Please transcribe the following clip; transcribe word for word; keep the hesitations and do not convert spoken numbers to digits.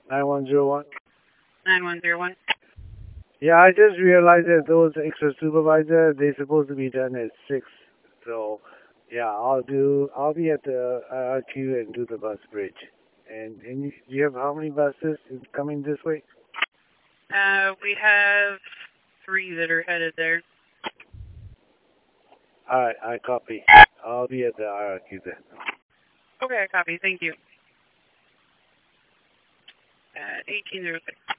nine one zero one. nine one zero one. Yeah, I just realized that those extra supervisor, they're supposed to be done at six. So, yeah, I'll do, I'll be at the I R Q and do the bus bridge. And, and you, you have how many buses coming this way? Uh, we have three that are headed there. Alright, I copy. I'll be at the I R Q then. Okay, I copy. Thank you. At eighteen oh six.